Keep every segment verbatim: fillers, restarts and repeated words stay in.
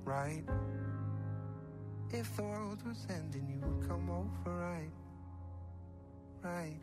right? If the world was ending, you would come over, right? Right.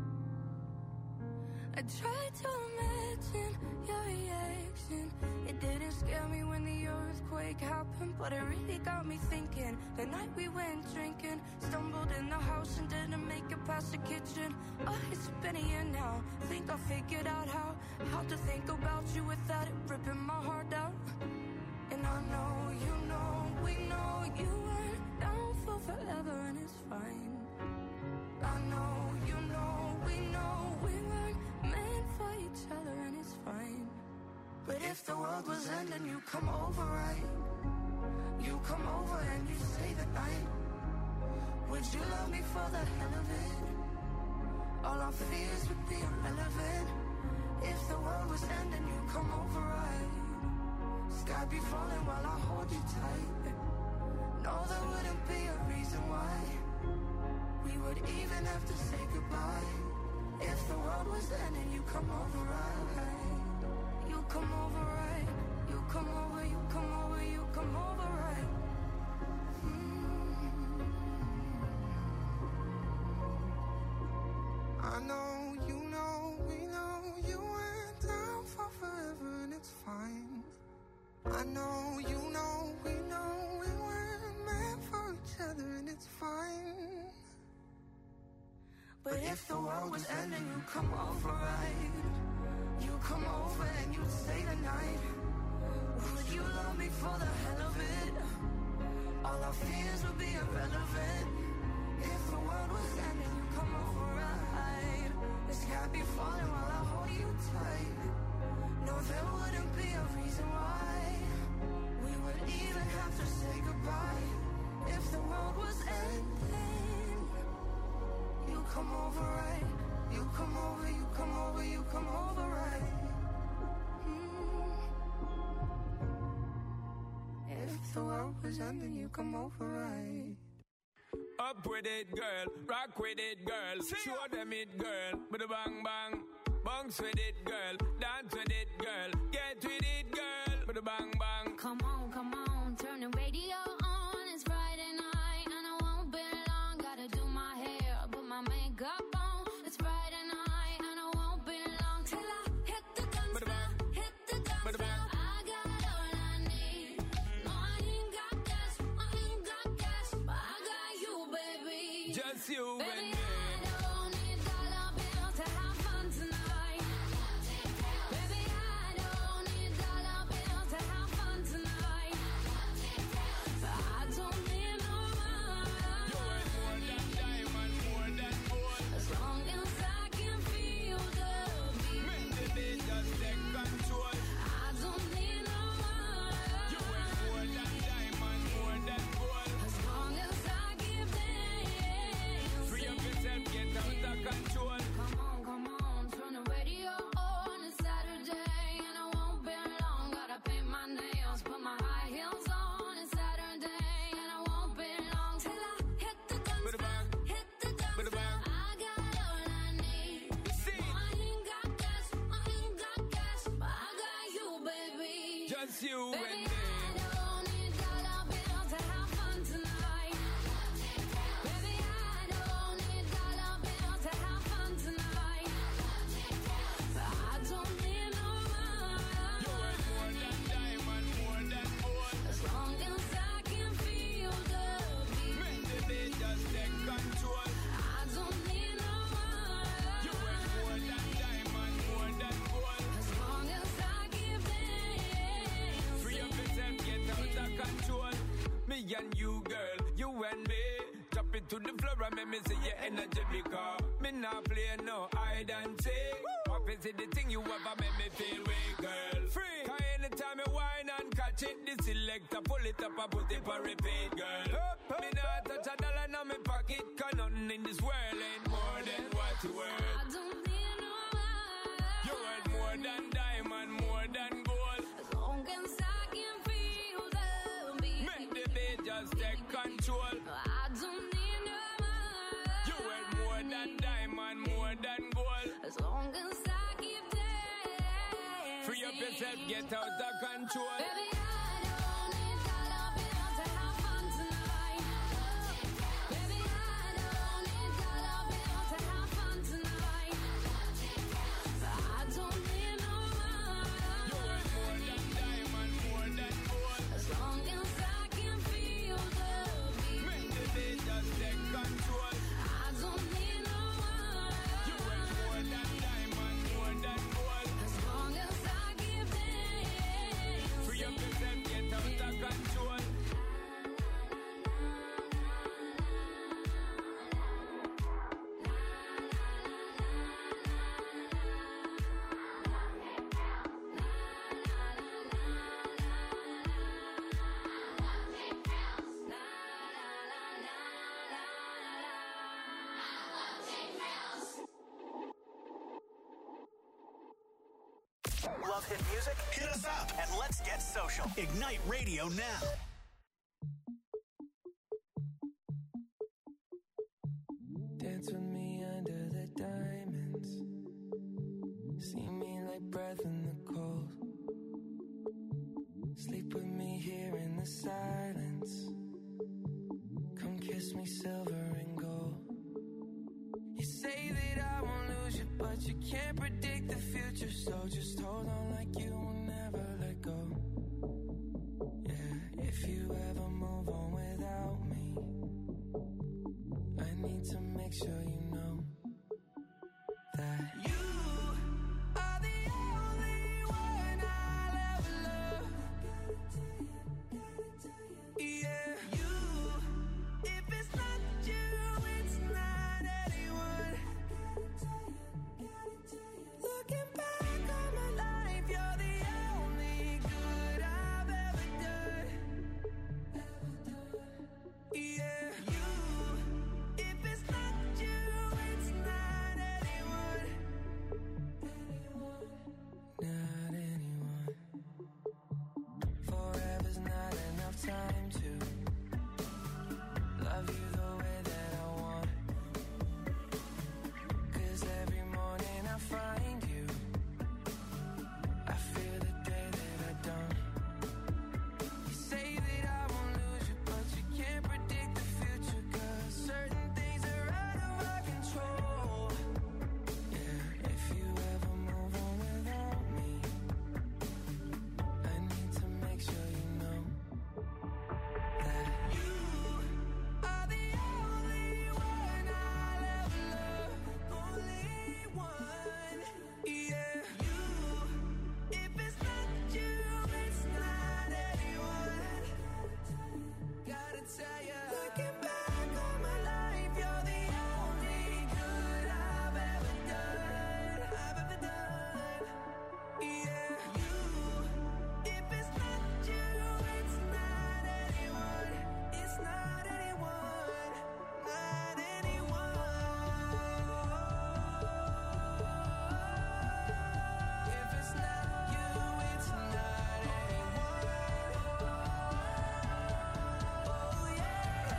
I tried to imagine your reaction. It didn't scare me when the earthquake happened, but it really got me thinking. The night we went drinking, stumbled in the house and didn't make it past the kitchen. Oh, it's been a year now. Think I figured out how how to think about you without it ripping my heart out. And I know, you know, we know you weren't down for forever, and it's fine. I know, you know, we know we weren't meant for each other, and it's fine. But if the world was ending, you come over, right? You come over and you stay the night. Would you love me for the hell of it? All our fears would be irrelevant. If the world was ending, you come over, right? Sky be falling while I hold you tight. No, there wouldn't be a reason why we would even have to say goodbye. If the world was ending, you come over, right? You come over, right? You come over, you come over, you come over, right? Mm. I know, you know, we know you went down for forever, and it's fine. I know, you know, we know we weren't meant for each other, and it's fine. But if the world was ending, you come over, right? You come over and you stay the night. Would you love me for the hell of it? All our fears would be irrelevant. If the world was ending, you come over, right? The sky be falling while I hold you tight. No, there wouldn't be a reason why we would even have to say goodbye. If the world was ending, you come over, right? You come over, you come over, you come over, right? Mm. If the world was ending, you come over, right? Up with it, girl. Rock with it, girl. Show them it, girl. With a bang bang. Bounce with it, girl. Dance with it, girl. Get with it, girl. With a bang bang. Come on, come on. Turn the radio on. It's Friday night and I won't be long. Gotta do my hair, put my makeup on. It's Friday night and I won't be long till I hit the dance floor, hit the dance floor. I got all I need. No, I ain't got cash, I ain't got cash, but I got you, baby. Just you, baby. baby. You and me. And you, girl, you and me, drop it to the floor and make me see your energy because me not play no hide and seek. What is it the thing you ever make me feel way, girl? Free. Cause anytime you whine and catch it, the selector pull it up and put it for repeat, girl. Up, up, me not touch a dollar in my pocket, cause nothing in this world ain't more than what you worth. I don't need no money. You worth more than diamond, more than gold. As long as I can feel the beat. Make the beat just take control. I don't need no money. You worth more than diamond, more than gold. As long as I keep dancing. Free up yourself, get out of control. Baby, I don't need dollar Love hit music? Hit us up and let's get social. Ignite Radio now. Dance with me under the diamonds. See me like breath in the cold. Sleep with me here in the silence. Come kiss me silver and gold. You say that I won't lose you, but you can't predict the future. So just hold on like you will never let go. Yeah, if you ever move on without me, I need to make sure you know that you are the only one I'll ever love. Yeah, you, if it's not you, it's not anyone. Looking back on my life, you're the only good I've ever done. Yeah, you, if it's not you, it's not anyone. Not anyone. Forever's not enough time to love you the way that I want. 'Cause every morning I find you, I fear the day that I don't. You say that I won't lose you, but you can't predict the future. 'Cause certain things are out of our control. Yeah, if you ever move on without me, I need to make sure you know that you are the only one I'll ever love. Only one. Yeah, you, if it's not you, it's not anyone. Gotta tell ya, looking back on my life, you're the only good I've ever done. I've ever done. Yeah, you, if it's not you, it's not anyone. It's not anyone. Not anyone. If it's not you, it's not anyone. Oh yeah.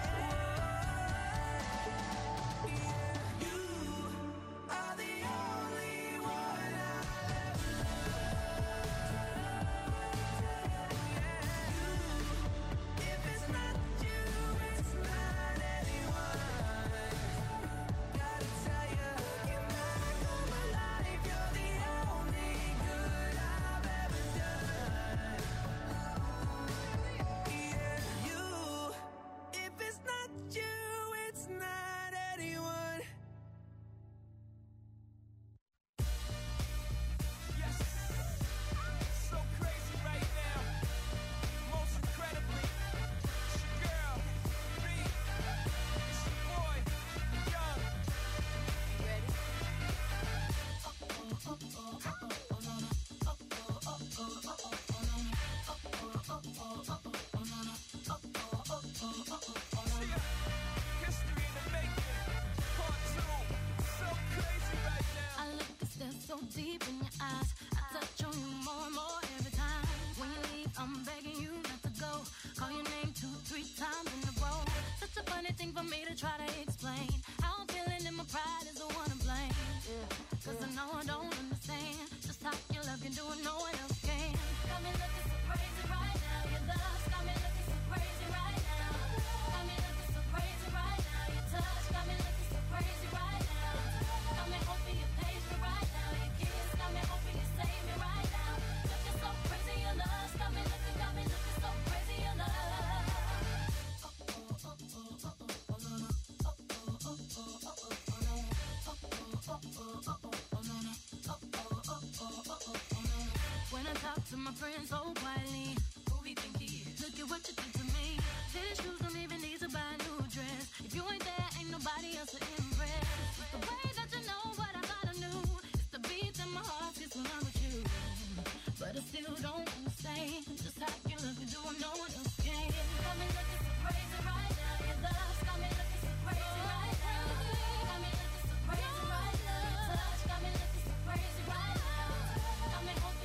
You are the only one I'll ever love. If it's not you, it's not anyone. Gotta tell ya, looking back on my life, you're the only good I've ever done. Yeah, you, if it's not you, it's not anyone. Yes, so crazy right now. Most incredibly, it's your girl, me, it's your boy, Young. You ready? History in the making, part two. So crazy right now. I look and stare so deep in your eyes. I touch on you more and more every time. When you leave, I'm begging you not to go. Call your name two, three times in a row. Such a funny thing for me to try to explain. How I'm feeling and my pride is the one to blame. Yeah, 'cause I know I don't understand just how your love can do it, no one else can. Got me looking so crazy right now. Your love got me looking so crazy right now. Got me looking so crazy right now. Your touch got me looking so crazy right now. Got me hoping you page me right now. Your kiss got me hoping you save me right now. Looking so crazy, your love got me looking, got me looking so crazy, your love. When I talk to my friends so quietly, who we think he is? Look at what you did to me. Fitted shoes don't even need to buy a new dress. If you ain't there, ain't nobody else to impress. It's the way that you know what I thought I knew. It's the beat in my heart gets when I'm with you. But I still don't understand just how you look and do what no one else can. Got me looking so crazy right now. Your love got me looking so crazy right now. Got me looking so crazy right now. Your touch got me looking so crazy right now. Got me hoping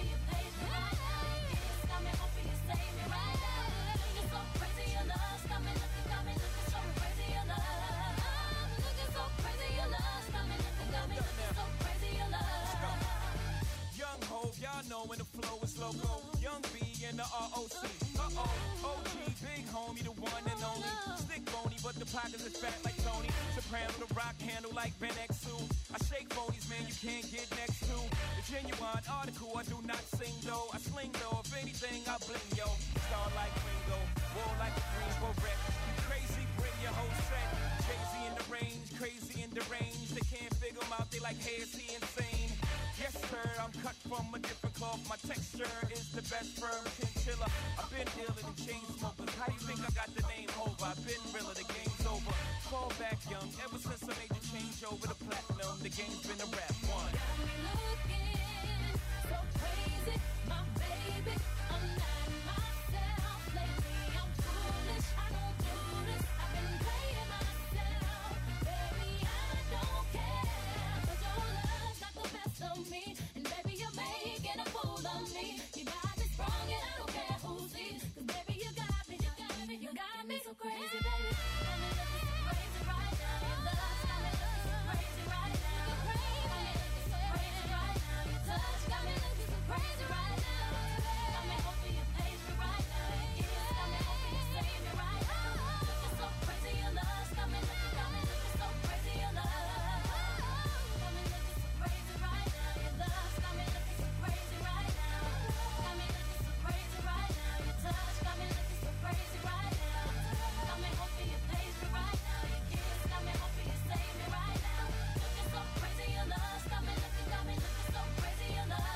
loco, young B and the R O C. Uh-oh, O G, big homie, the one and only. Stick bony, but the pockets is fat like Tony. Soprano, the rock handle like Ben X two. I shake phonies, man, you can't get next to. The genuine article, I do not sing though. I sling though, if anything, I bling yo. Star like Ringo, war like a Greensboro wreck. Crazy, bring your whole set. Crazy in the range, crazy in the range. They can't figure him out, they like, hey, is he insane? Yes, sir, I'm cut from a different cloth. My texture is the best firm chinchilla. I've been dealing in chain smokers. How you think I got the name over? I've been realer, the game's over. Fall back young, ever since I made the change over to platinum, the game's been a rap one. Got me looking so crazy, my baby. I'm not myself lately. I'm foolish, I don't do this. I've been playing myself, baby. I don't care, 'cause your love's got the best of me, and baby you're making a fool of me. You got me sprung and I don't care who sees, 'cause baby you got me, you got me, you got me so crazy, baby. Got me looking so crazy right now. Your love's got me looking so crazy right now. Got me looking so crazy right now. Your touch got me looking so crazy right now. Got me hoping you page me right now. Your kiss got me hoping you save me right now. Looking so crazy, your love's got me looking, got me looking so crazy, your love. Got me looking so crazy right now. Your love's got me looking so crazy right now. Got me looking so crazy right now. Your touch got me looking so crazy right now. Got me hoping you page me right now. Your kiss got me hoping you save me right now. Looking so crazy, your love's got me looking, got me looking so crazy, your love.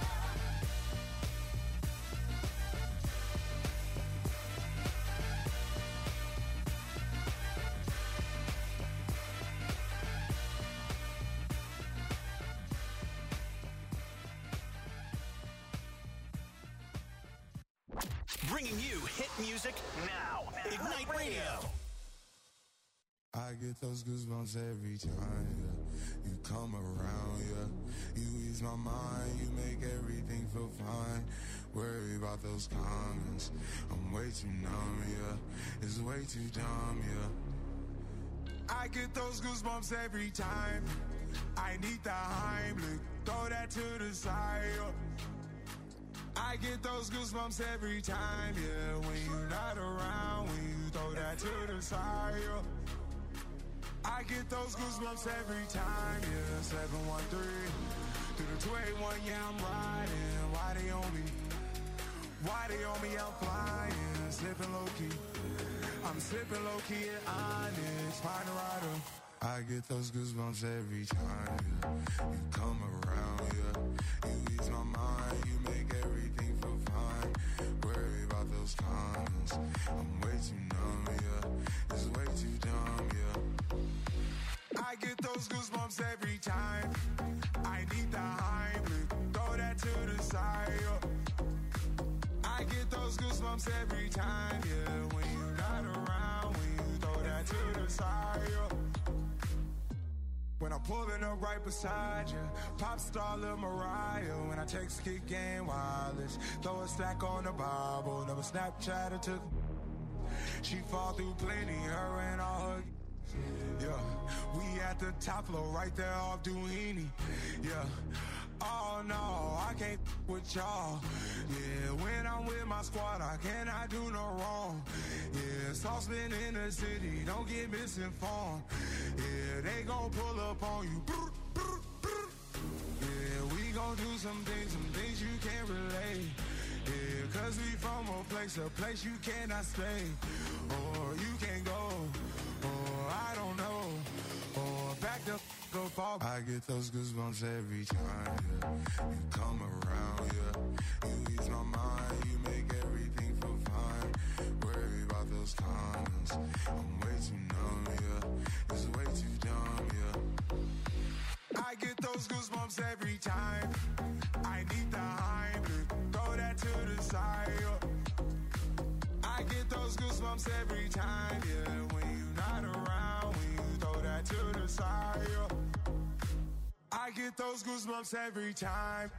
Bringing you hit music now. Ignite Radio. I get those goosebumps every time, yeah. You come around, yeah. You ease my mind, you make everything feel fine. Worry about those comments, I'm way too numb, yeah. It's way too dumb, yeah. I get those goosebumps every time. I need the Heimlich, throw that to the side, yeah. I get those goosebumps every time, yeah. When you're not around, when you throw that to the side, yeah. I get those goosebumps every time, yeah. seven one three through the two eight one, yeah, I'm riding. Why they on me? Why they on me? I'm flying, slipping low key. I'm slipping low key at Onyx, find a rider. I get those goosebumps every time, yeah. You come around, yeah. You ease my mind, you make everything feel fine. Worry about those comments, I'm way too numb, yeah. It's way too dumb, yeah. I get those goosebumps every time. I need the Heimlich, throw that to the side, yeah. I get those goosebumps every time, yeah. When you're not around, when you throw that to the side, yeah. When I'm pulling up right beside you, pop star Lil Mariah. When I text kick game wireless, throw a stack on the Bible. Never Snapchat or took. She fall through plenty, her and all her. Yeah, we at the top floor, right there off Duini. Yeah. Oh no, I can't with y'all. Yeah, when I'm with my squad, I cannot do no wrong. Yeah, saucepan in the city, don't get misinformed. Yeah, they gon' pull up on you. Yeah, we gon' do some things, some things you can't relate. Yeah, cause we from a place, a place you cannot stay. Or you can't go, or I don't know. Or back the go fall. I get those goosebumps every time, yeah. You come around, yeah. You ease my mind, you make everything feel fine. Worry about those comments, I'm way too numb, yeah. It's way too dumb, yeah. I get those goosebumps every time. I need the Heimlich, throw that to the side, yeah. I get those goosebumps every time, yeah. When you're not around, when you throw that to the side, yeah. I get those goosebumps every time.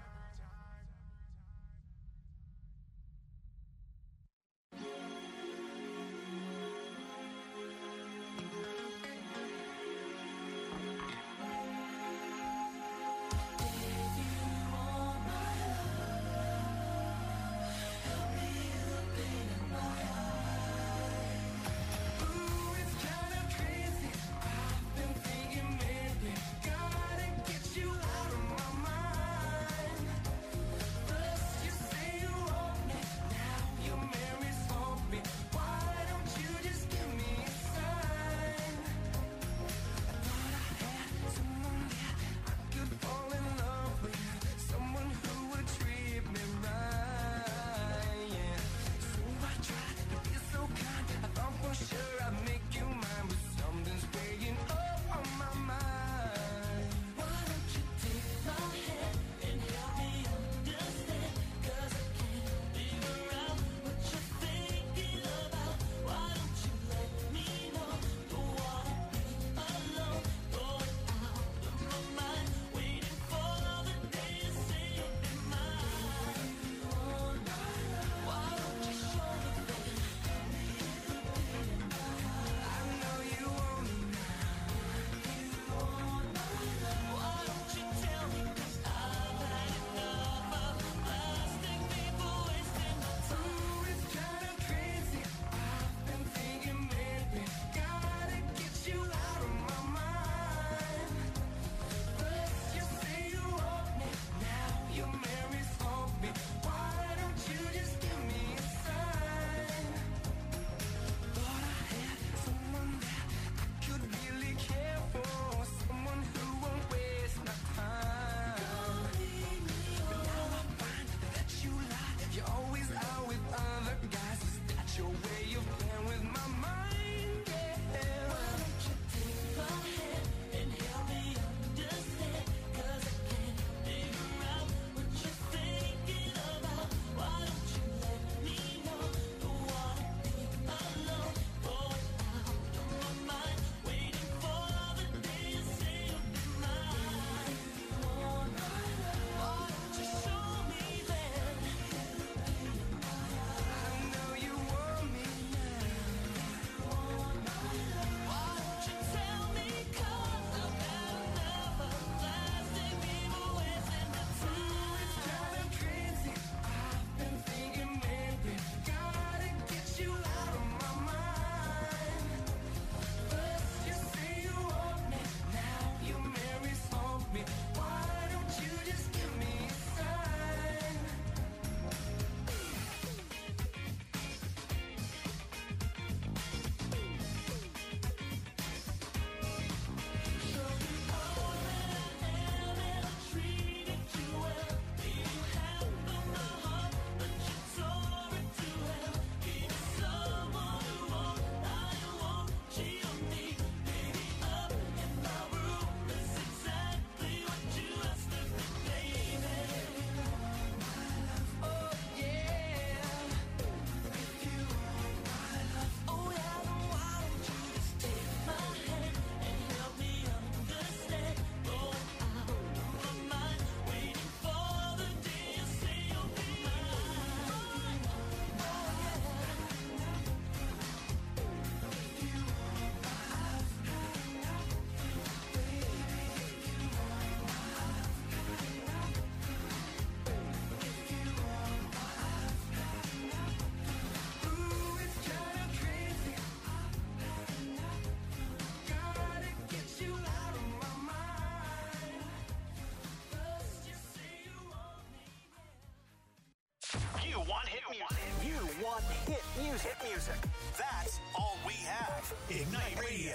music. Hit music. That's all we have. Ignite Radio.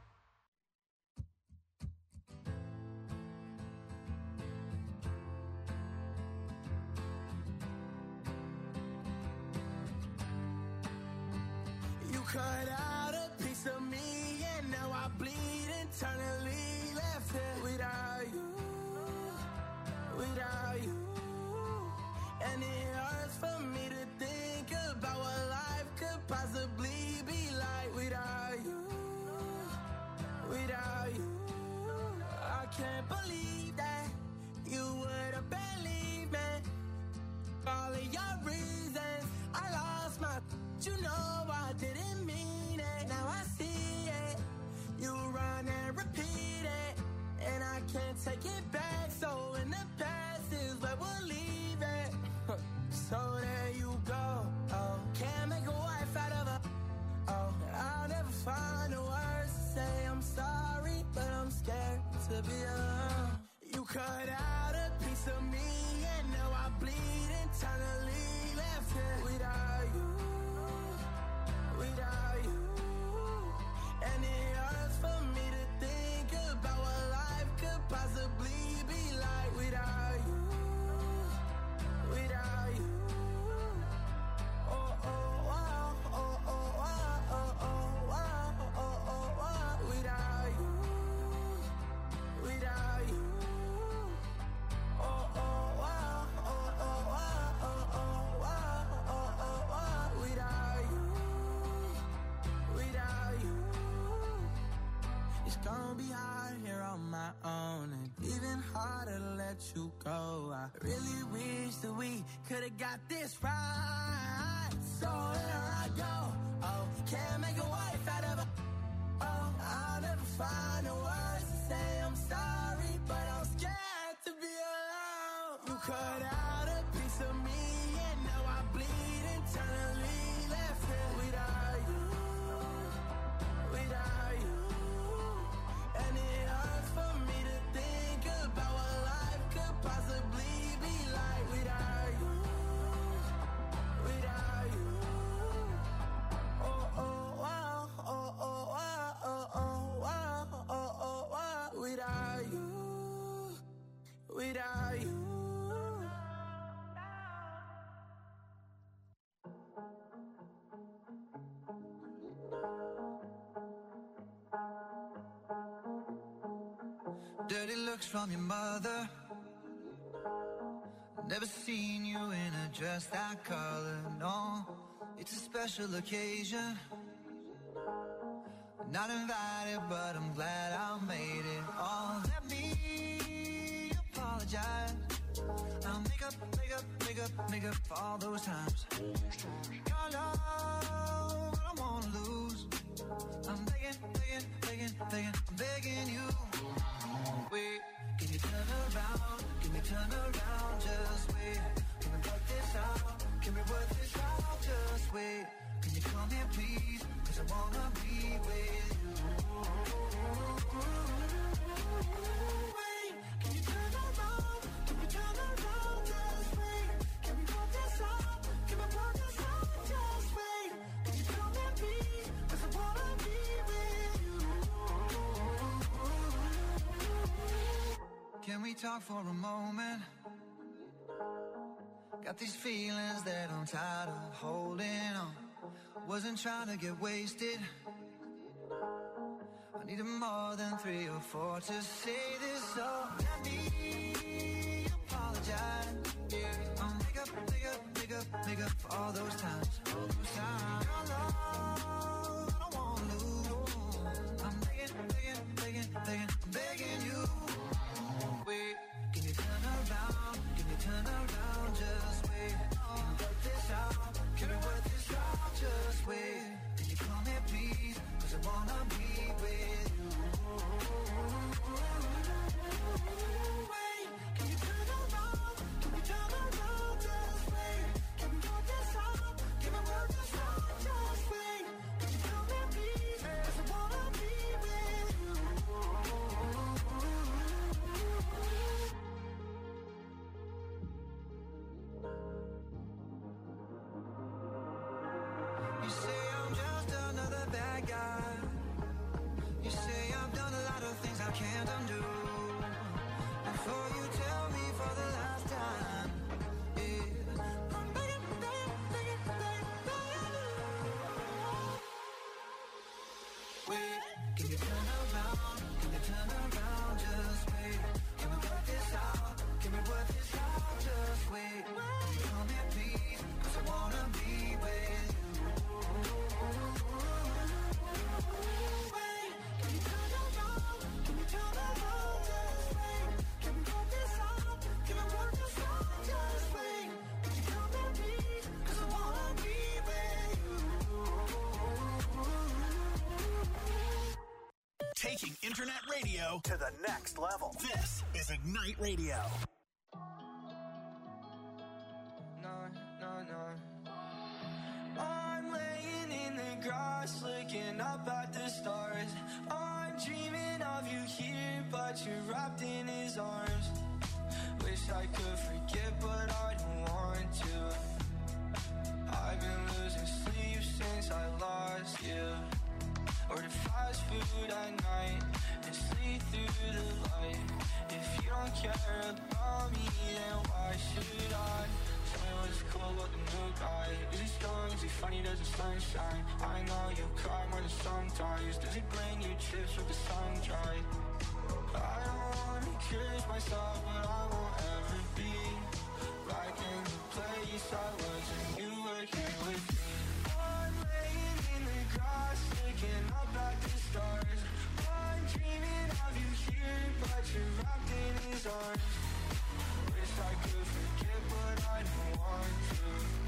You cut out a piece of me and now I bleed internally. Left here without you, without you. And it hurts for me to think about what life could possibly be like without you, without you. I can't believe that you would have believed me. All of your reasons, I lost my, you know I didn't mean it. Now I see it, you run and repeat it, and I can't take it back. So in the past is where we'll leave it. So there you go. Oh, can't make a wife out of a. Oh, I'll never find the words to say I'm sorry, but I'm scared to be alone. You cut out a piece of me, and now I bleed internally. Left here without you, without you. And it hurts for me to think about what life could possibly be like without you, without you. Oh, oh, wow, oh, oh, wow, oh, oh, wow, oh, oh, wow, without you, without you. Oh, oh, wow, oh, oh, wow, oh, oh, wow, oh, oh, wow, without you, without you. It's gonna be hard here on my own, and even harder to let you go. I really wish that we could've got this right. So here I go. Oh, can't make a wife out of a. Oh, I'll never find the words to say I'm sorry, but I'm scared to be alone. You cut out a piece of me, and now I bleed internally. Left here without you, without you. And it hurts for me to think about what life could possibly be like without you, without you. Oh, oh, wow, oh, oh, wow, oh, oh, wow, oh, oh, wow, without you, without you. Dirty looks from your mother. Never seen you in a dress that color, no. It's a special occasion. Not invited, but I'm glad I made it. Oh, let me apologize. I'll make up, make up, make up, make up for all those times. Your love, I don't wanna lose. I'm begging, begging, begging, begging, I'm begging you. Wait, can you turn around? Can we turn around? Just wait. Can we work this out? Can we work this out? Just wait. Can you come here, please? Cause I wanna be with you. Wait, can you turn around? Can we turn around? Just wait. Can we work this out? Can we work this out? Just wait. Can you come here, please? Cause I wanna be with you. Can we talk for a moment? Got these feelings that I'm tired of holding on. Wasn't trying to get wasted. I needed more than three or four to say this, so let me apologize. Yeah, I'll make up, make up, make up, make up for all those times. All those times. Your love, I don't wanna lose. I'm begging, begging, begging, begging, I'm begging you. Wait, can you turn around? Can you turn around? Just wait. Can we work this out? Can we work this out? Just wait. Can you come here, please? Cause I wanna be with you. Wait, can you turn around? Can we turn around? Just wait. Can we work this out? Can we work this out? got. You say I've done a lot of things I can't undo. Before you tell me for the last time, yeah, I'm begging, begging, begging, begging, begging you. Wait, can you turn around? Can you turn around? Just wait. Can we work this out? Can we work this out? Just wait. Come here, please, 'cause I wanna be with you. Wait, can you turn around? Can you turn around? Just wait. Can we work this out? Can we work this out? Just wait. Can you come here, please? 'Cause I wanna be with you. Taking internet radio to the next level. This is Ignite Radio. No, no, no. I'm laying in the grass, looking up at the stars. I'm dreaming of you here, but you're wrapped in his arms. Wish I could forget, but I don't want to. I've been losing sleep since I lost you. Order fast food at night and sleep through the light. If you don't care about me, then why should I? Tell me what's cool about the new guy. Is he strong? Is he funny? Does the sun shine? I know you cry more than sometimes. Does he bring you chips with the sun dry? I don't wanna curse myself, but I won't ever be back in the place I was when you were here with me. I'm laying in the grass, looking up at the stars. I'm dreaming of you here, but you're wrapped in his arms. Wish I could forget, but I don't want to.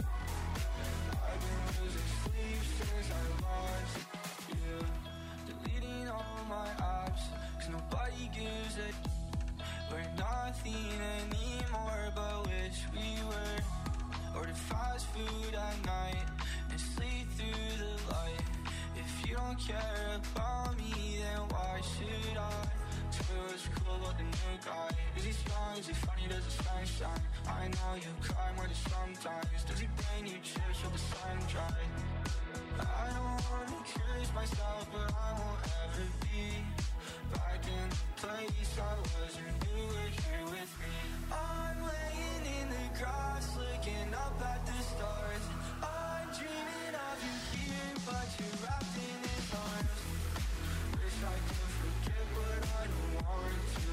I've been losing sleep since I lost you. Deleting all my apps, 'cause nobody gives a. We're nothing anymore, but wish we were. Order fast food at night and sleep through the light. If you don't care about me, then why should I? Tell me what's cool about the new guy. Is he strong? Is he funny? Does the sun shine? I know you cry more than sometimes. Does he bring you chips with the sun dry? I don't wanna curse myself, but I won't ever be back in the place I was when you were here with me. I'm laying in the grass, looking up at the stars. I'm dreaming of you here, but you're wrapped in his arms. Wish I could forget, but I don't want to.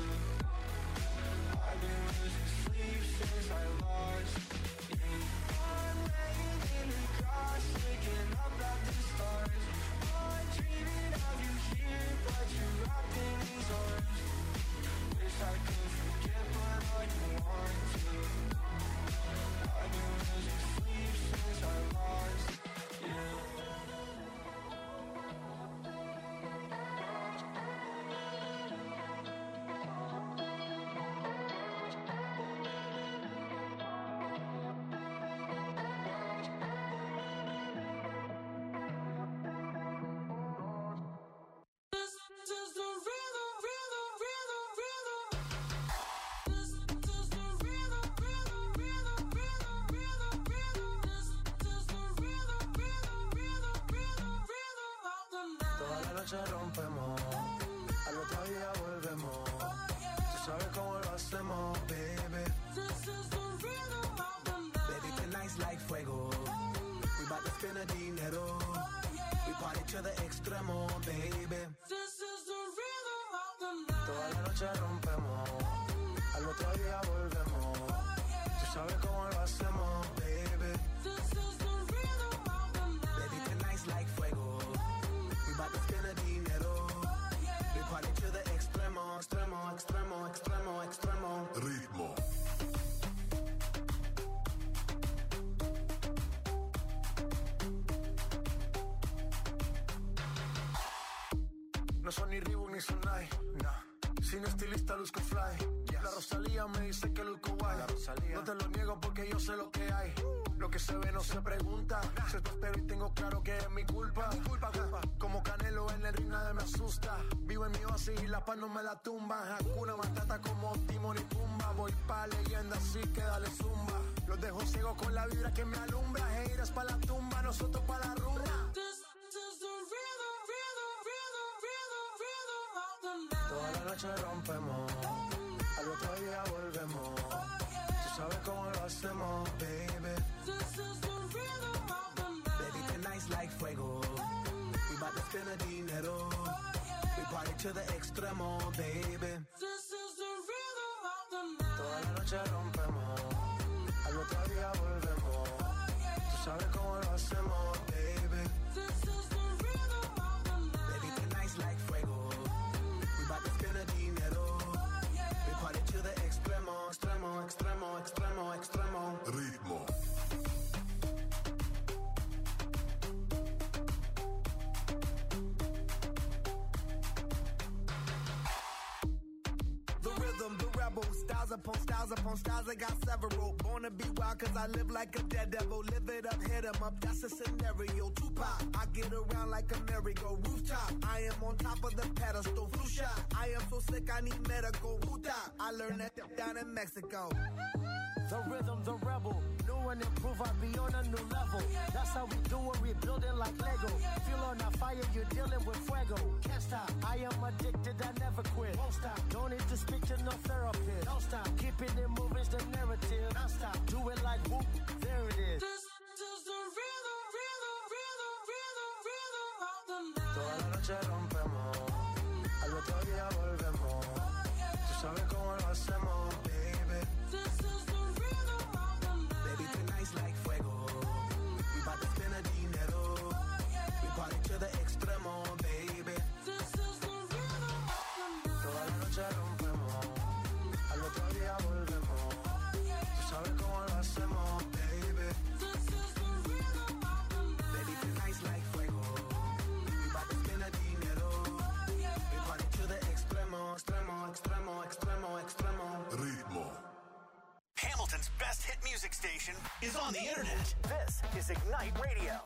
I've been losing sleep since I lost you. I'm laying in the grass, looking up at the stars. I'm dreaming of you here, but you're wrapped in his arms. Wish I could forget, but I don't want to. I've been losing sleep since I lost you. Rompemos, al otro día volvemos. Tú sabes cómo lo hacemos, baby. Baby, tonight's like fuego. We bout to spend the dinero. We party to the extremo, baby. Toda la noche rompemos, al otro día volvemos. Tú sabes cómo lo hacemos, baby. Baby, tonight's like fuego. About to spend the dinero. We party to the extremo, extremo, extremo, extremo, extremo. Ritmo. No son ni Reebok ni Sonai, nah. Sin estilista luzco fly. Yes. La Rosalía me dice que luzco guay. No te lo niego porque yo sé lo que hay. Lo que se ve no se pregunta. Se te espero y tengo claro que es mi culpa. Mi culpa, culpa. Como Canelo en el ring nadie me asusta. Vivo en mi oasis y la paz no me la tumba. Hakuna Matata como Timon y Pumba. Voy pa' leyenda así que dale zumba. Los dejo ciego con la vibra que me alumbra. Haters pa' la tumba, nosotros pa' la rumba. This, this is the rhythm, rhythm. Toda la noche rompemos, al otro día volvemos. Tú sabes cómo lo hacemos, baby. This is the rhythm of the night. Baby, tonight's like fuego. We bout to spend the dinero. We party to the extremo, baby. This is the rhythm of the night. Toda la noche rompemos, al otro día volvemos. Tú sabes cómo lo hacemos, baby. This is the rhythm of the night. Baby, tonight's like fuego. We bout to spend the dinero. We party to the extremo, extremo, extremo, extremo, extremo. Ritmo. Styles upon styles upon styles, I got several. Born to be wild cause I live like a dead devil. Live it up, hit 'em up, that's a scenario. Tupac, I get around like a merry-go rooftop. I am on top of the pedestal, flu shot. I am so sick I need medical. Ruta, I learned that down in Mexico. The rhythm, the rebel. New and improve, I be on a new level. That's how we do it, we building like Lego. Feel on a fire, you're dealing with fuego. Can't stop, I am addicted, I never quit. Won't stop, don't need to speak to no therapist. Don't stop, keeping it moving's the narrative. Don't stop, do it like whoop, there it is. This is the rhythm, rhythm, rhythm, rhythm, rhythm of the night. Toda la noche rompemos, al otro día volvemos. Tú sabes cómo lo hacemos, baby. This is the rhythm of the night. Baby, tonight's like fuego. We bout to spend the dinero. We party to the extremo, baby. This is the rhythm of the night. Toda la noche rompemos, al otro día volvemos. Tú sabes cómo lo hacemos, baby. This is the rhythm of the night. Baby, tonight's like fuego. We bout to spend the dinero. We party to the extremo, extremo, extremo, extremo, extremo. Ritmo. Hamilton's best hit music station is on the internet. This is Ignite Radio.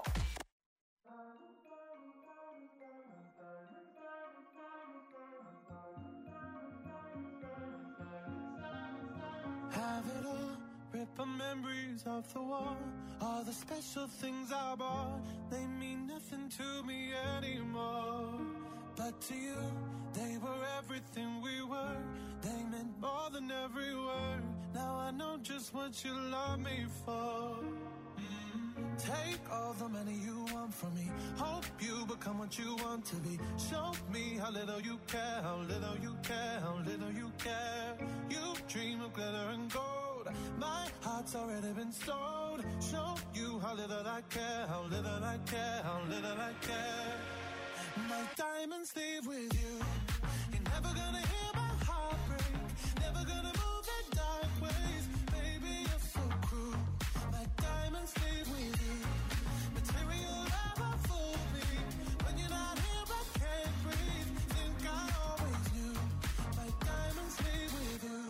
Have it all, rip the memories of the war. All the special things I bought, they mean nothing to me anymore. But to you, they were everything we were. They meant more than every word. Now I know just what you love me for. Mm. Take all the money you want from me. Hope you become what you want to be. Show me how little you care, how little you care, how little you care. You dream of glitter and gold. My heart's already been sold. Show you how little I care, how little I care, how little I care. My diamonds leave with you. You're never gonna hear my heart break. Never gonna move in dark ways. Baby, you're so cruel. My diamonds leave with you. Material never fooled me. When you're not here, I can't breathe. Think I always knew. My diamonds leave with you.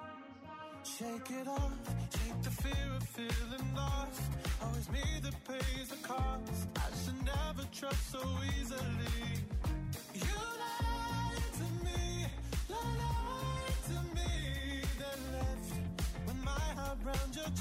Shake it off. Shake the fear of feeling lost. Always me that pays the cost. I should never trust so easily. You lied to me, lied to me. Then left with my heart round your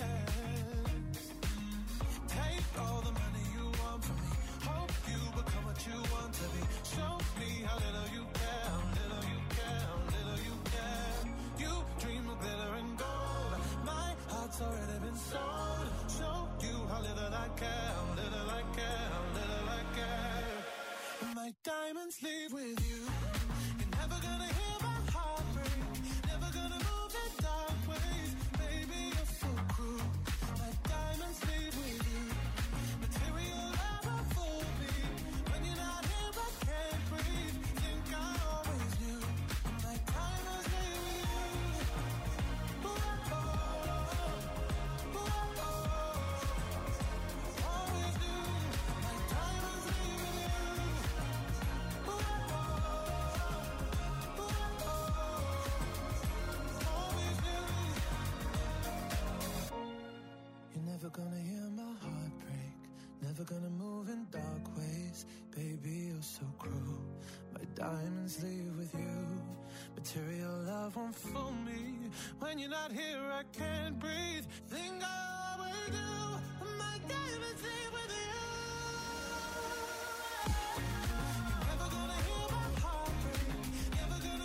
chest. Take all the money you want from me. Hope you become what you want to be. Show me how little you care, how little you care, how little you care. You dream of glitter and gold. My heart's already been sold. Show you how little I care, how little I care, how little I care. My diamonds leave with you. You're never gonna hear my heart break. Never gonna move in dark ways. Baby, you're so cruel. My diamonds leave with you. Material never fooled me. When you're not here, I can't breathe. Think I always knew. My diamonds leave with you. Ooh, oh, ooh, oh, always knew. My diamonds leave with you. Ooh, oh, ooh, oh, always knew. You're never gonna hear my heart break. Never gonna move in dark ways. Baby, you're so cruel. My diamonds leave with you. Material love won't fool me. When you're not here, I can't breathe. Think I always do. My diamonds leave with you. You're never gonna hear my heart break. Never gonna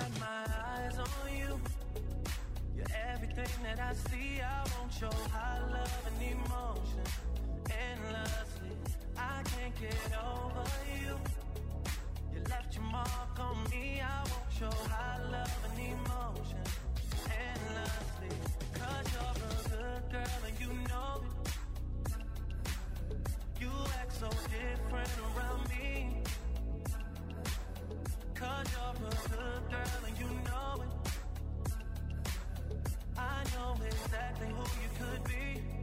got my eyes on you. You're everything that I see. I want your high love and emotion endlessly. I can't get over you. You left your mark on me. I want your high love and emotion endlessly. Cause you're a good girl and you know it. You act so different around me. Cause you're a good girl and you know it. I know exactly who you could be.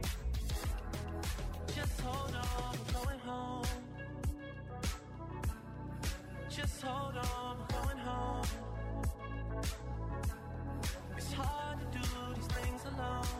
Just hold on, we're going home. Just hold on, we're going home. It's hard to do these things alone.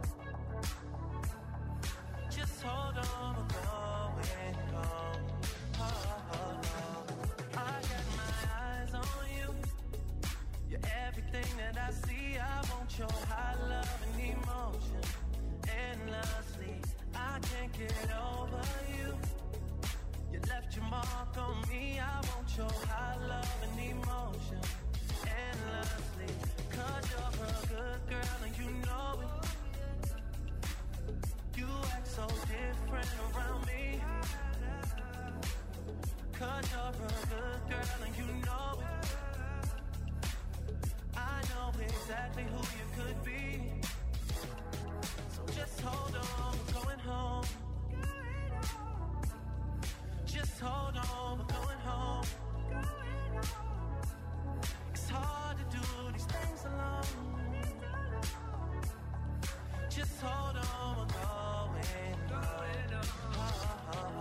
Just hold on, we're going home. Oh, oh, oh. I got my eyes on you. You're everything that I see. I want your high love and emotion endlessly. I can't get over you. You left your mark on me. I want your high love and emotion endlessly. Cause you're a good girl and you know it. You act so different around me. Cause you're a good girl and you know it. I know exactly who you could be. So just hold on, we're going home. Just hold on, we're going home. It's hard to do these things alone. Just hold on, we're going home. Oh, oh, oh.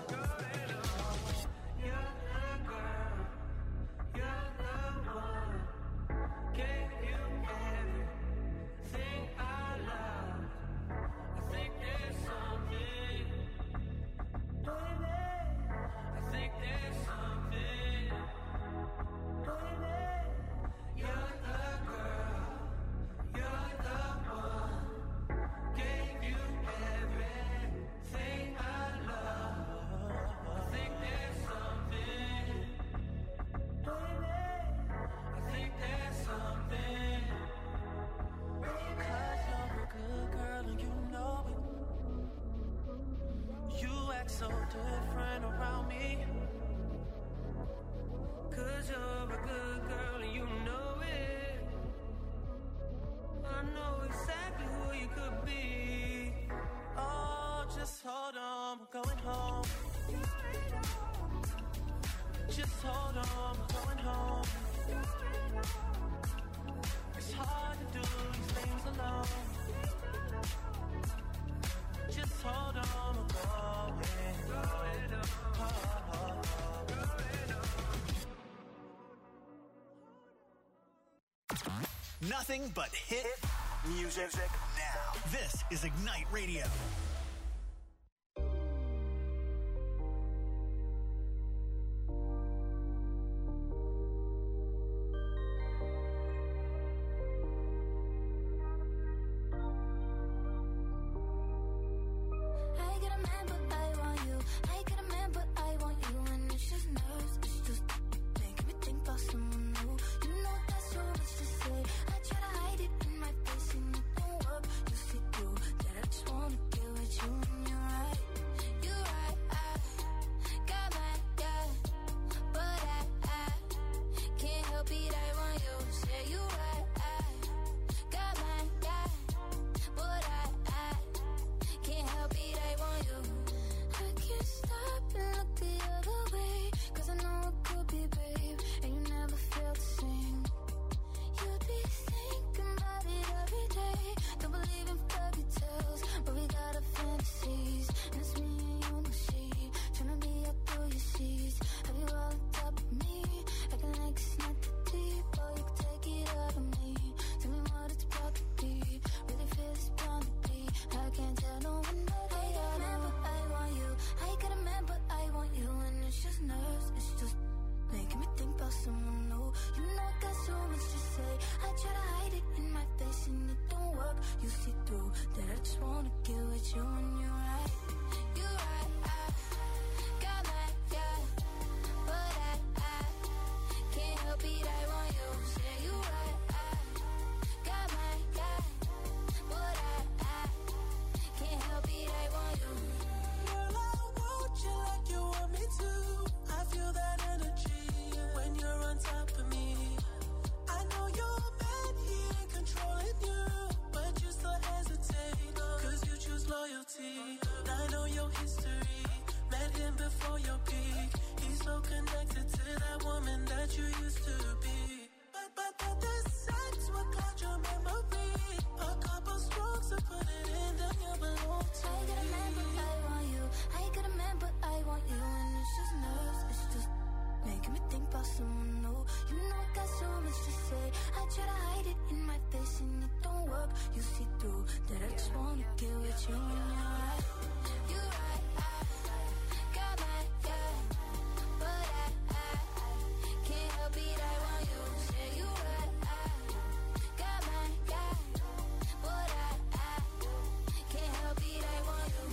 You're the girl, you're the one. Gave you everything I love. I think there's something, baby. I think there's something, baby. You're the girl, you're the one. Gave you everything I love. I think there's something, baby. I think there's something. Cause you're a good girl and you know it. You act so different around me. Cause you're a good girl and you know it. I know exactly who you could be. Oh, just hold on, we're going home. Just hold on, we're going home. It's hard to do these things alone. Just hold on, we're going home. Oh, oh, oh. Nothing but hit music now. This is Ignite Radio. I try to hide it in my face and it don't work. You see through that I just wanna get with someone new. You know I got so much to say. I try to hide it in my face and it don't work. You see through that I just wanna get with you when you're right. You're right, I, I got my guy, but I, I, I can't help it, I want you. Say you right, I got my guy, but I, I can't help it, I want you.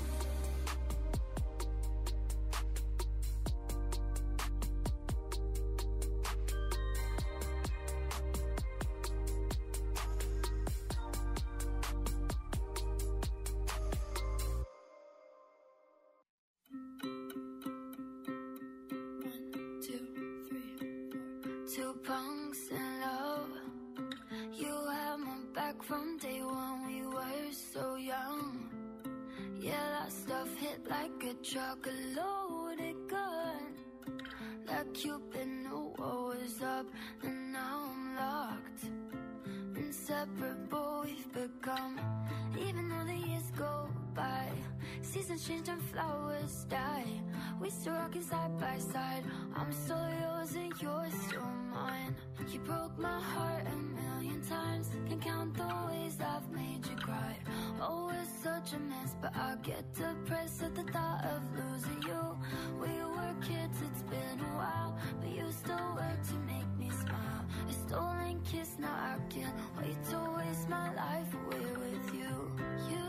Two punks in love. You had my back from day one. We were so young. Yeah, that stuff hit like a truck, a loaded gun. Like Cupid knew what was up, and now I'm locked. Inseparable we've become. Even though the years go by, seasons change and flowers die. We still rockin' side by side. I'm still yours and you're still mine. You broke my heart a million times. Can't count the ways I've made you cry. Oh, it's such a mess, but I get depressed at the thought of losing you. We were kids, it's been a while, but you still work to make me smile. A stolen kiss, now I can't wait to waste my life away with you. You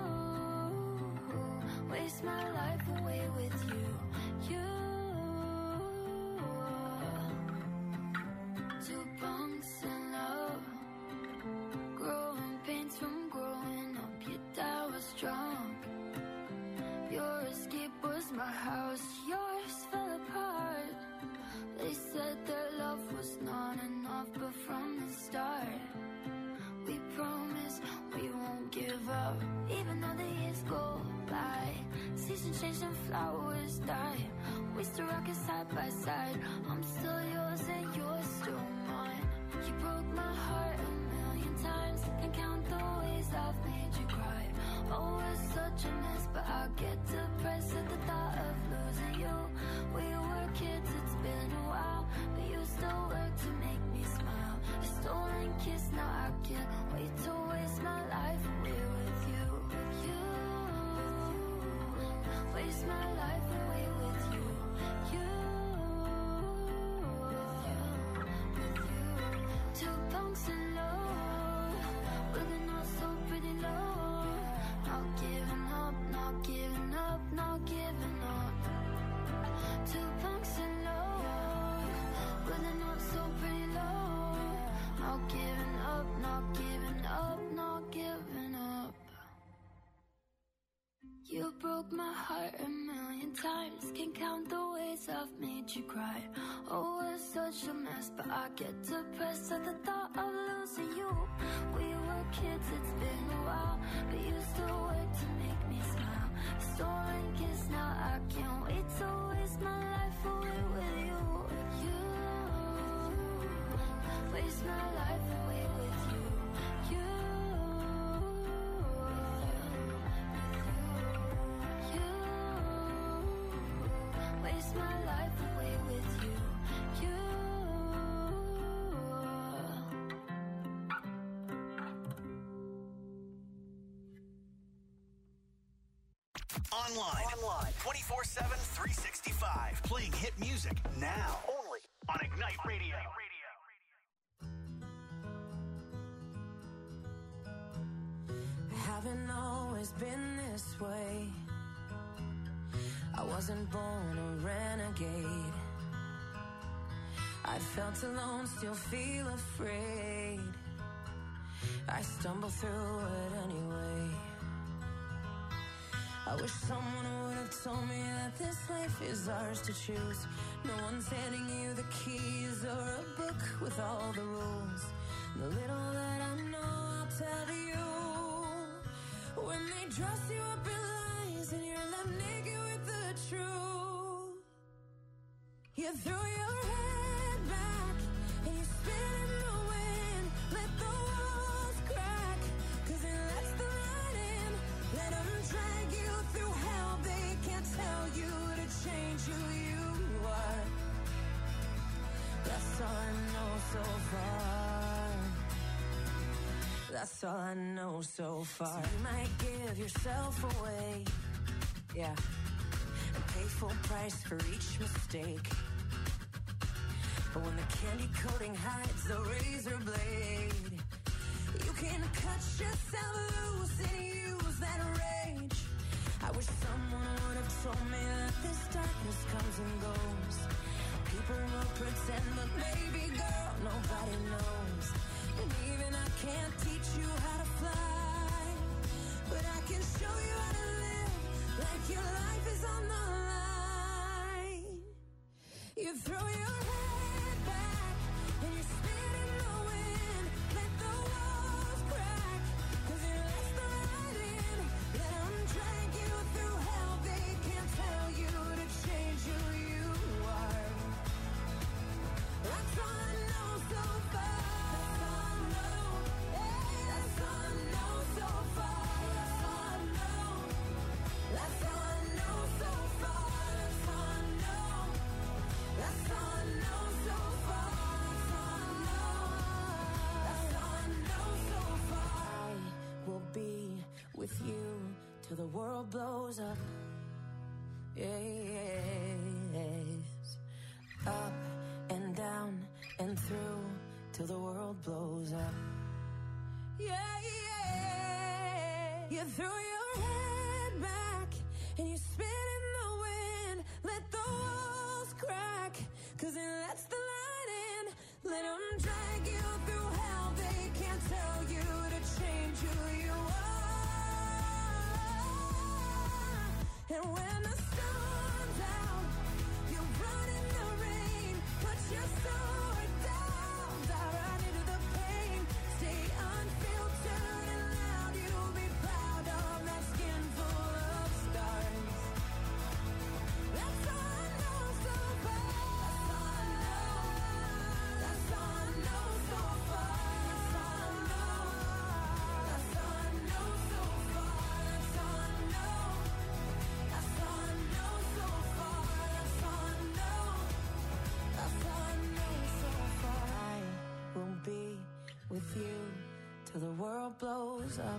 waste my life away with you. You, two punks in love, growing pains from growing up. Your dad was drunk. Your escape was my house. Yours fell apart. They said their love was not enough, but from the start, we promise we won't give up. Even though the years go by, seasons change and flowers die. We still rockin' side by side. I'm still yours and you're still mine. You broke my heart a million times. Can't count the ways I've made you cry. Oh, it's such a mess, but I get depressed at the thought of losing you. We were kids, it's been a while, but you still work to make me smile. A stolen kiss, now I can't wait to waste my life away with you. You waste my life away with you. You, with you. Two punks in love, with a not so pretty love. Not giving up, not giving up, not giving up. Two punks in love, with a not so pretty love. Not giving up, not giving up, not giving up. You broke my heart a million times. Can't count the ways I've made you cry. Oh, it's such a mess, but I get depressed at the thought of losing you. We were kids, it's been a while, but you still work to make me smile. Stolen kiss, now I can't wait to waste my life away with you. You waste my life away with you. You, you waste my life away with you. You. Online. Online. twenty-four seven, three sixty-five. Playing hit music now. Only on Ignite Radio. I haven't always been this way. I wasn't born a renegade. I felt alone, still feel afraid. I stumble through it anyway. I wish someone would have told me that this life is ours to choose. No one's handing you the keys or a book with all the rules. The little that I know, I'll tell you. When they dress you up in lies and you're left naked with the truth, you throw your head back and you spin in the wind. Let the walls crack, cause it lets the light in. Let them drag you through hell. They can't tell you to change who you are. so far. That's all I know so far. So you might give yourself away, yeah, and pay full price for each mistake. But when the candy coating hides the razor blade, you can cut yourself loose and use that rage. I wish someone would have told me that this darkness comes and goes. People will pretend, but baby girl, nobody knows. And even I can't teach you how to fly, but I can show you how to live like your life is on the line. You throw your head back and you spin in the wind. Let the walls crack, cause you let the light in. Let them drag you through hell. They can't tell you to change who you are. That's all I know so far. That's all I know. Hey, that's all I know so far. That's all I know. That's all I know so far. That's all I know. That's all I know so far. That's all I know. That's all I know so far. I will be with you till the world blows up. Yes. Up and down and through till the world blows up. Yeah, yeah. You throw your head back and you spin in the wind. Let the walls crack, cause it lets the light in. Let them drag you through hell. They can't tell you to change who you are. And when the storm's out, you run in the rain. Put your sword down, dive right into the pain. Stay unfiltered and loud. You'll be proud of that skin full of stars. That's all I know so far. That's all I know. That's all I know so far. That's all I know. That's all I know so far. That's all I know. That's all I know so far. That's all I know. That's all I know so far. I will be with you till the world blows up.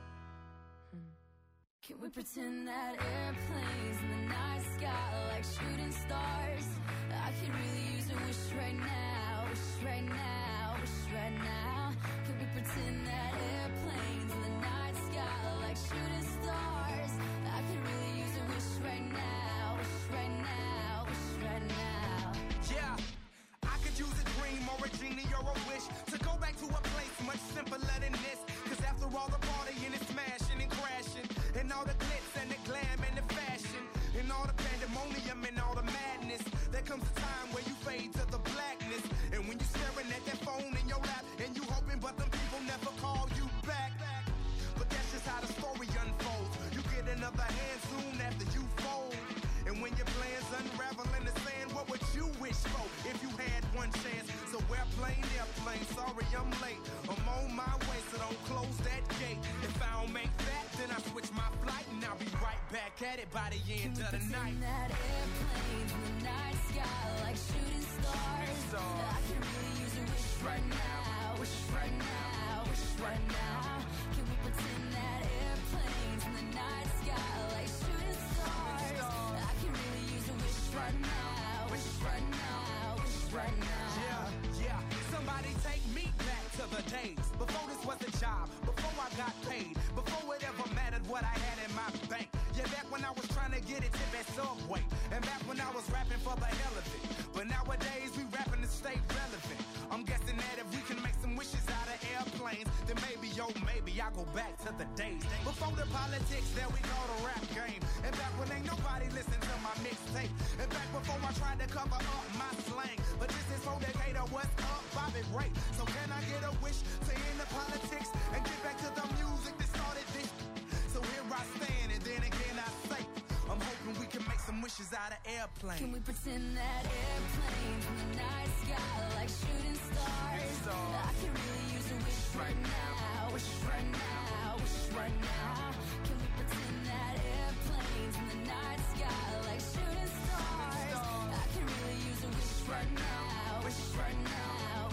Can we pretend that airplanes in the night sky are like shooting stars? I could really use a wish right now, wish right now, wish right now. Can we pretend that airplanes in the night sky are like shooting stars? I could really use a wish right now, wish right now, wish right now. Yeah, I could use a dream or a genie or a wish to go back to a place much simpler than this. Cause after all the partying and smashing and crashing, and all the glitz and the glam and the fashion, and all the pandemonium and all the madness, there comes a time where you fade to the blackness. And when you're staring at that phone in your lap, and you hoping but them people never call you back. But that's just how the story unfolds. You get another hand soon after you fold. And when your plans unravel in the sand, what would you wish for if you had one chance? So airplane, airplane, sorry I'm late. I'm on my way, so don't close that gate. If I don't make that, then I switch my flight, and I'll be right back at it by the end of the night. That airplanes in the night sky like shooting stars. I can really use a wish right now, wish right now, wish right now. Can we pretend that airplanes in the night sky like shooting stars? I can really use a wish right now, wish right now, wish right now. Yeah, yeah. Somebody take me back to the days before this was a job, before I got paid, before it ever mattered what I had in my bank. Yeah, back when I was trying to get it tip at Subway, and back when I was rapping for the hell of it. But nowadays we rapping to stay relevant. I'm guessing that if we can make some wishes out of airplanes, then maybe, yo, maybe I go back to the days before the politics that we call the rap game, and back when ain't nobody listen to my mixtape, and back before I tried to cover up my slang. But this is for Decatur, what's up, Bobby Ray? So can I get a wish to end the politics and get back to the music that started this? So here I stand, and then again I say, I'm hoping we can make some wishes out of airplanes. Can we pretend that airplanes in the night sky like shooting stars? I can really use a wish right now, wish right now, wish right now. Can we pretend that airplanes in the night sky like shooting stars? I can really use a wish right now, wish right now, wish right now.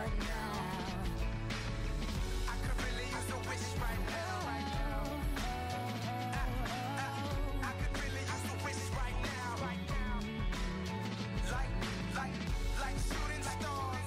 right now. I could really use a wish right now. I, I, I could really use a wish right now. Right now. Like, like, like shooting stars.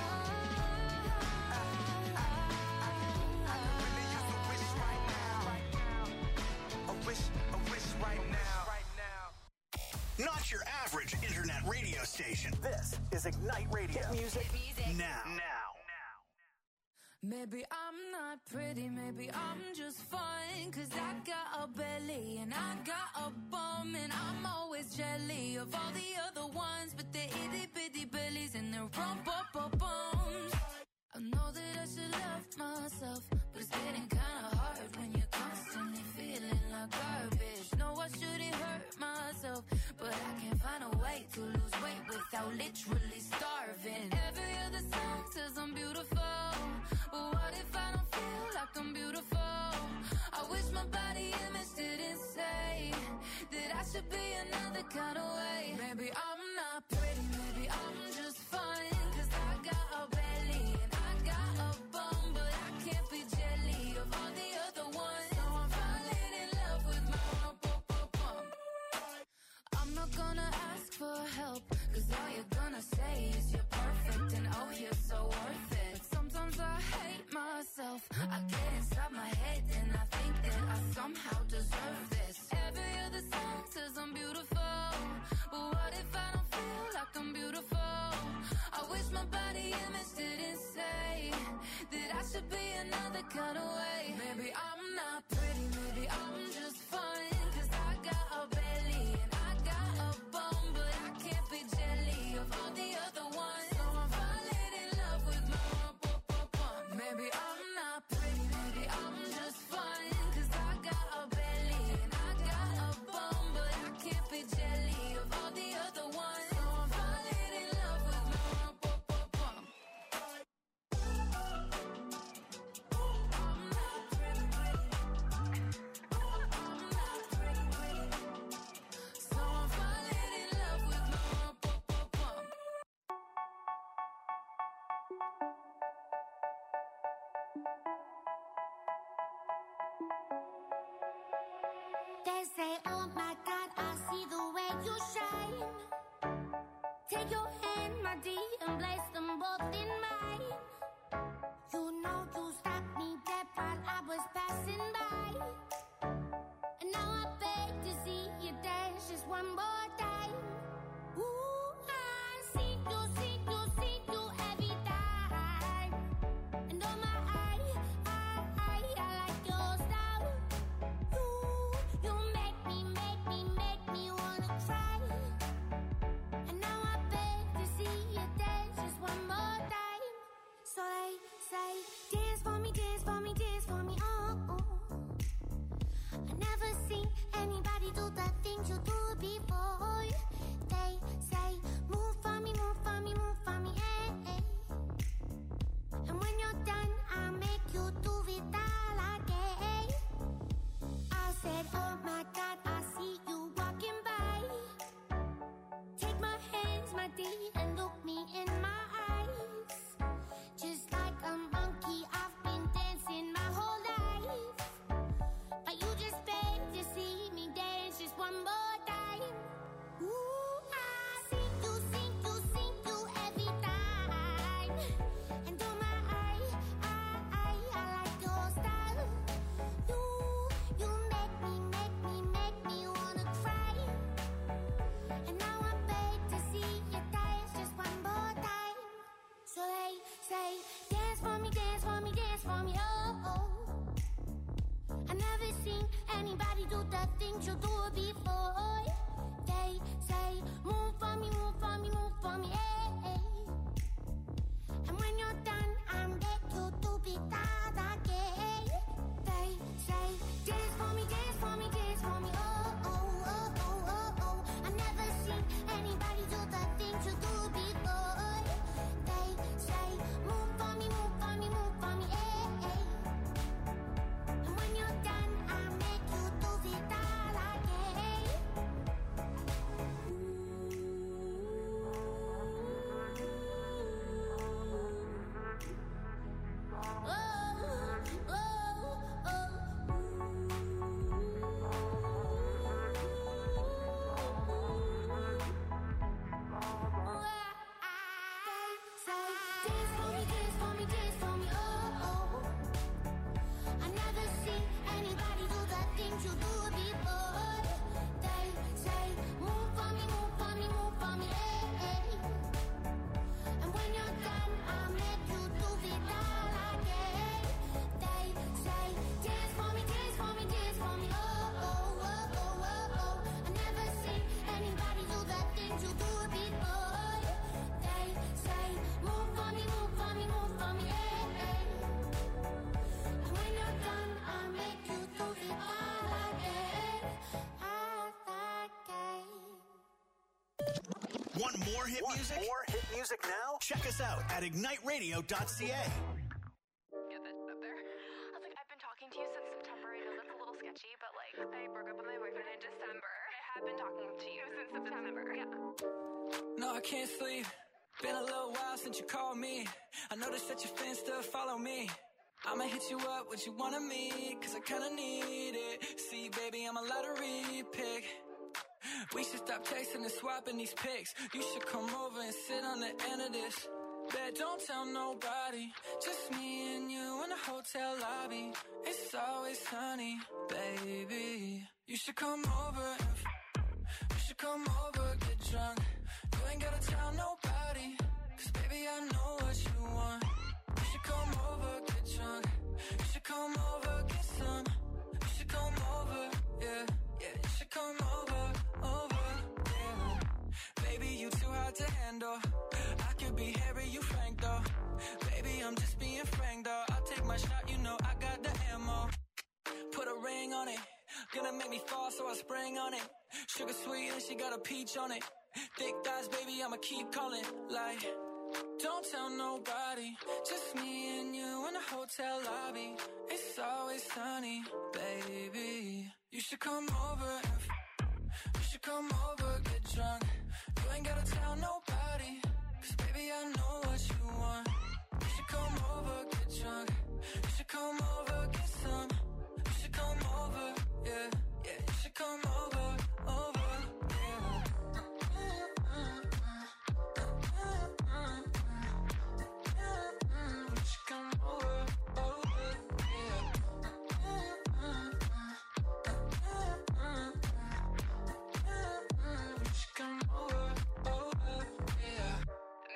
I, I, I, I could really use a wish right now. A wish, a wish right now. Not your average internet radio station. This is Ignite Radio. Hit music, now. Now. Maybe I'm not pretty, maybe I'm just fine. Cause I got a belly and I got a bum. And I'm always jelly of all the other ones. But they're itty bitty bellies and they're rump up up bums. I know that I should love myself, but it's getting kinda hard when you're constantly feeling like garbage. No, I shouldn't hurt myself, but I can't find a way to lose weight without literally starving. Every other song says I'm beautiful, but what if I don't feel like I'm beautiful? I wish my body image didn't say that I should be another kind of way. Maybe I'm not pretty, maybe I'm just fine. Cause I got a belly and I got a bum, but I can't be jelly of all the other ones. So I'm falling in love with my rump up up bum. I'm not gonna ask for help, cause all you're gonna say is you're perfect and oh you're so worth it. But sometimes I hate myself, I get inside my head and I think that I somehow deserve this. Every other song says I'm beautiful, but what if I don't feel like I'm beautiful? I wish my body image didn't say that I should be another kind of way. Maybe I'm not pretty, maybe I'm just fine. Cause I got a belly and I got a bum, but I can't be jelly of all the other ones. So I'm falling in love with my rump up up bum. Maybe I'm not pretty, maybe I'm just fine. Cause I got a belly and I got a bum, but I can't be jelly of all the other ones. So I'm falling in love with my rump up up bum. So I'm falling in love with my rump up up bum. They say, oh my God, I see the way you shine. Take your hand, my dear, and place them both in mine. You know you stopped me dead while I was passing by. And now I beg to see you dance just one more time. Ooh, I see you, see you, see you every time. And oh my, I, I, I, I like your style. You, you make me, make me, make me wanna cry. And now I beg to see you dance just one more time. So they say, dance for me, dance for me, dance for me, oh, oh. I never seen anybody do the things you do before. They say, move for me, move for me, move for me, eh, eh. And when you're done, I'll make you do it all again. I said, oh my God, I see you walking by. Take my hands, my dear, and look me in my eyes. Just like a monkey, I've been dancing my whole life. But you just beg to see me dance just one more time. Ooh, I see you, see you, see you every time. And oh my, I, I, I, I like your style. You, you make me, make me, make me wanna cry. And now I beg to see you dance just one more time. So they say, dance for me, dance for me, dance for me, oh, oh. I never seen anybody do the things you do before. They say, move for me, move for me, move for me, eh, eh. And when you're done, I'll make you do it all again. They say, dance for me, dance for me, dance for me, oh, oh, oh, oh, oh, oh. I never seen anybody do the things you do before. They say, move for me, move for me, move for me, eh, eh. And when you're done, I'll make you do it all again. things you do before. They say, move for me, move for me, move for me, hey, hey. And when you're done, I'll make you do it all again. They say, dance for me, dance for me, dance for me, oh, oh, oh, oh, oh, oh. I never seen anybody do the things you do before. They say, move for me, move for me, move for me, hey, hey. And when you're done, I'll make you do it all again, all again. Want more hit Want music? more hit music now? Check us out at ignite radio dot c a. Get that up there. I was like, I've been talking to you since September. I know that's a little sketchy, but like, I broke up with my boyfriend in December. I have been talking to you since September. Yeah. No, I can't sleep. Been a little while since you called me. I noticed that your fans still follow me. I'ma hit you up, what you want of me, cause I kinda need it. See, baby, I'm a lottery pick. We should stop texting and swapping these pics. You should come over and sit on the end of this. Bet don't tell nobody, just me and you in the hotel lobby. It's always sunny, baby. You should come over and f- you should come over, get drunk. You ain't gotta tell nobody, cause baby I know what you want. You should come over, get drunk. You should come over, get some. You should come over, yeah, yeah. You should come over, over, yeah. Baby, you too hard to handle. I could be Harry, you Frank though. Baby, I'm just being frank though. I'll take my shot, you know I got the ammo. Put a ring on it, gonna make me fall, so I spring on it. Sugar sweet and she got a peach on it. Thick thighs, baby, I'ma keep calling. Like, don't tell nobody, just me and you in the hotel lobby. It's always sunny, baby. You should come over and f- you should come over, get drunk. You ain't gotta tell nobody.